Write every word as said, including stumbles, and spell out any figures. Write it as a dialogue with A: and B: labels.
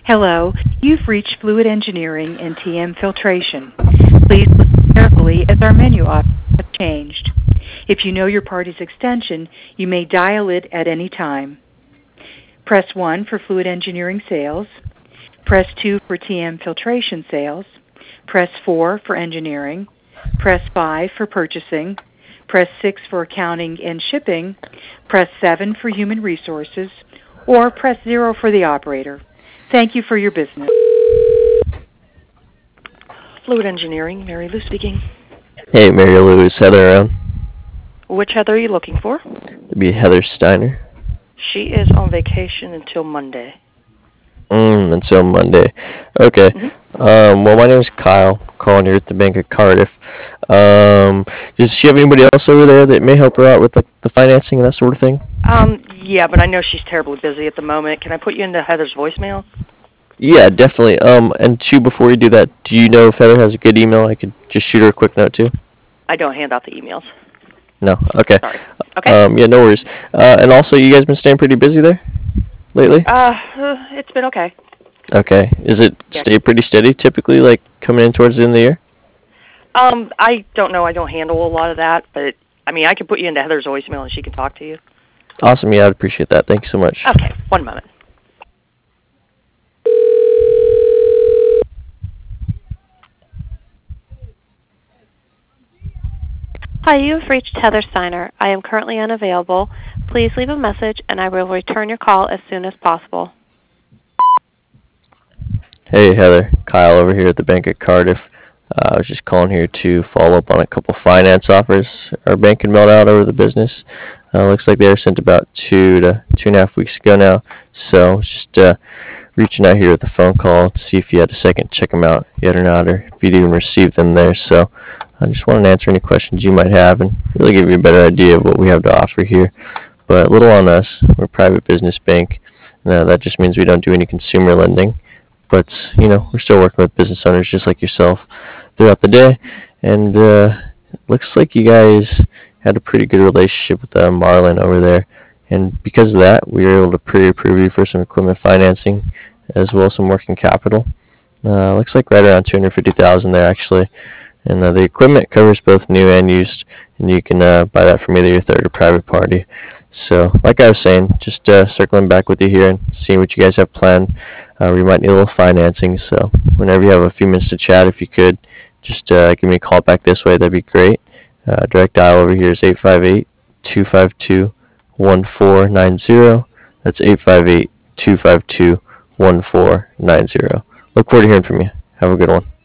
A: Hello, you've reached Fluid Engineering and T M Filtration. Please listen carefully as our menu options have changed. If you know your party's extension, you may dial it at any time. Press one for Fluid Engineering sales. Press two for T M Filtration sales. Press four for engineering. Press five for purchasing. Press six for accounting and shipping. Press seven for human resources. Or press zero for the operator. Thank you for your business.
B: Fluid Engineering, Mary Lou speaking.
C: Hey, Mary Lou, is Heather around?
B: Which Heather are you looking for?
C: It'd be Heather Steiner.
B: She is on vacation until Monday.
C: Mm, until Monday. Okay.
B: Mm-hmm.
C: Um, well, my name is Kyle, calling here at the Bank of Cardiff. Um, does she have anybody else over there that may help her out with the, the financing and that sort of thing?
B: Um, yeah, but I know she's terribly busy at the moment. Can I put you into Heather's voicemail?
C: Yeah, definitely. Um, and two, before you do that, do you know if Heather has a good email? I could just shoot her a quick note too.
B: I don't hand out the emails.
C: No. Okay.
B: Sorry. Okay.
C: Um, yeah, no worries. Uh, and also, you guys been staying pretty busy there lately?
B: Uh, uh it's been okay.
C: Okay. Is it
B: Yeah.
C: stay pretty steady typically, like coming in towards the end of the year?
B: Um, I don't know. I don't handle a lot of that, but I mean, I can put you into Heather's voicemail and she can talk to you.
C: Awesome. Yeah, I'd appreciate that. Thank you so much.
B: Okay. One moment.
D: Hi, you have reached Heather Steiner. I am currently unavailable. Please leave a message and I will return your call as soon as possible.
C: Hey Heather, Kyle over here at the Bank at Cardiff. Uh, I was just calling here to follow up on a couple finance offers our bank had mailed out over the business. Uh, looks like they were sent about two to two and a half weeks ago now. So just uh, reaching out here with a phone call to see if you had a second to check them out yet or not, or if you'd even received them there. So I just wanted to answer any questions you might have and really give you a better idea of what we have to offer here. But a little on us. We're a private business bank. Uh, that just means we don't do any consumer lending. But, you know, we're still working with business owners just like yourself throughout the day. And uh, it looks like you guys had a pretty good relationship with uh, Marlin over there. And because of that, we were able to pre-approve you for some equipment financing as well as some working capital. Uh, looks like right around two hundred fifty thousand dollars there, actually. And uh, the equipment covers both new and used. And you can uh, buy that from either your third or private party. So, like I was saying, just uh, circling back with you here and seeing what you guys have planned. Uh, we might need a little financing, so whenever you have a few minutes to chat, if you could, just uh, give me a call back this way. That'd be great. Uh, direct dial over here is eight five eight, two five two, one four nine zero. That's eight five eight, two five two, one four nine zero. Look forward to hearing from you. Have a good one.